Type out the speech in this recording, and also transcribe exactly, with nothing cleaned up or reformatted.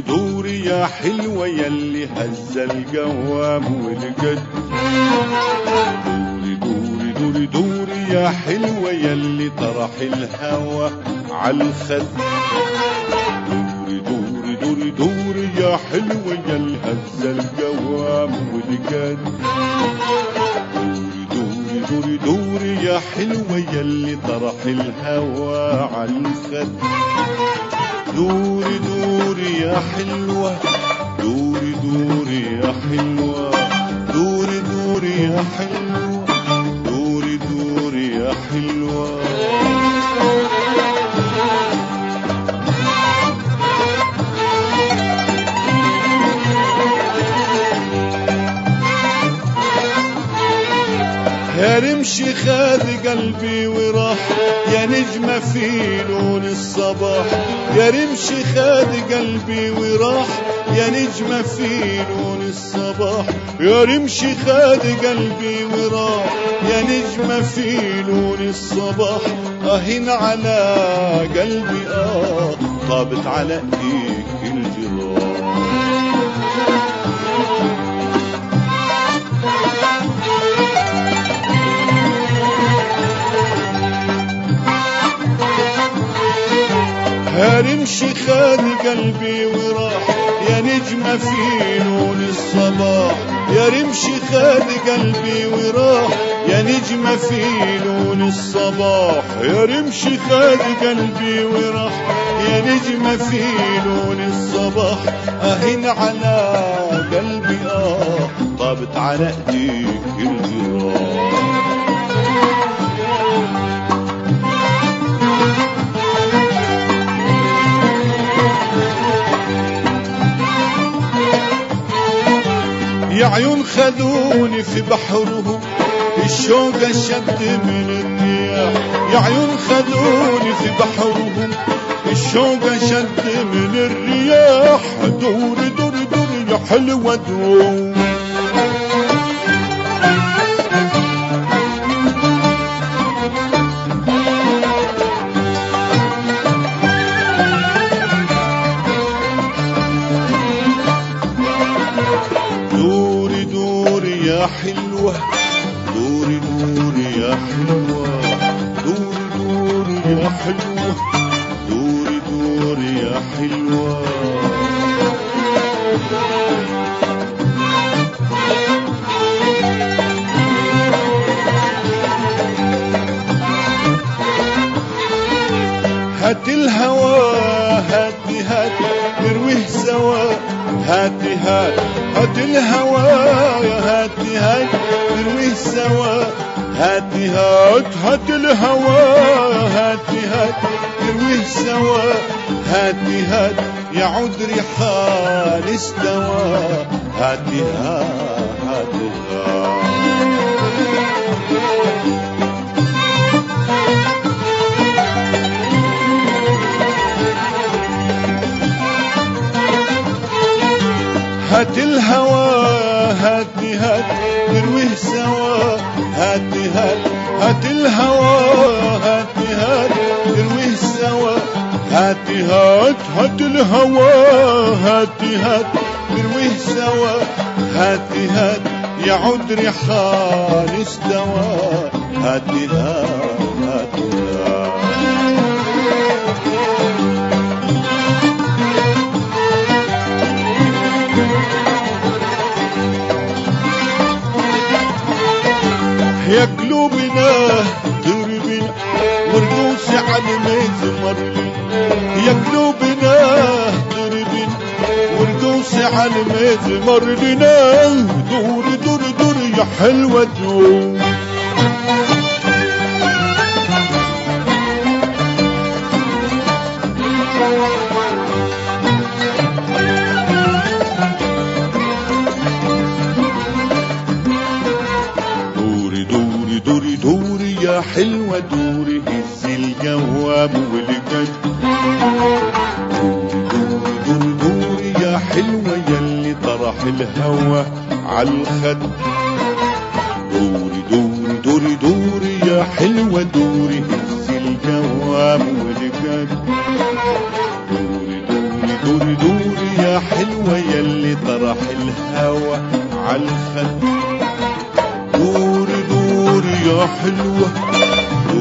دوري دوري يا حلوة يلي هز القوام والقد. دوري دوري دوري دوري يا حلوة يلي طرح الهوى عالخد. دوري دوري دوري دوري يا حلوة يلي هز القوام والقد. دوري دوري دوري يا حلوة يلي طرح الهوى عالخد. دوري دوري يا حلوة دوري دوري يا حلوة دوري دوري يا حلوة دوري دوري يا حلوة. يا رمشي خاذ قلبي وراح يا نجمة في لون الصباح. يا رمشي خاذ قلبي وراح يا نجمة في لون الصباح. يا رمشي خاذ قلبي وراح يا نجمة في لون الصباح. اهين على قلبي اه طابت على ايديك الجراح. يا رمشي خاذ قلبي وراح يا نجمة في لون الصباح. يا رمشي خاذ قلبي وراح يا نجمة في لون الصباح. يا رمشي خاذ قلبي وراح يا نجمة في لون الصباح. اهين على قلبي اه طابت على ايديك الجراح. يا عيون خذوني في بحرهم الشوق شد من الرياح. يا عيون خذوني في بحرهم الشوق شد من الرياح. دوري دوري دوري يا حلوة دوري. دوري دوري يا حلوة دوري دوري يا حلوة دوري دوري يا حلوة دوري دوري يا حلوة. هات الهوى هاتي هاتي نرويه سوا. هاتي هاتي هات الهوى يا هاتي هاتي نرويه سوا. هاتي هات هات الهوى هاتي هاتي نرويه سوا. هاتي هات يعود ريحان استوى. هاتي هات هاتي هات. هات الهوى هاتي هات نرويه سوا. هاتي هات هات الهوى هاتي هات نرويه سوا. هاتي هات هات الهوى هاتي هات نرويه سوا. هاتي هات يعود ريحان استوى. هاتي هات هاتي هات. يا قلوبنا دربنا ورقوسي على مزمر. يا قلوبنا دربنا ورقوسي على مزمر لنا. دوري دوري دوري يا حلوة دوري. دوري دوري يا حلوة دوري هز الجواب والقد. دوري دوري دوري يا حلوة يلي طرح الهوى عالخد. دوري دوري دوري دوري يا حلوة دوري هز الجواب والقد. دوري دوري دوري دوري يا الهوى عالخد. دوري دوري يا حلوة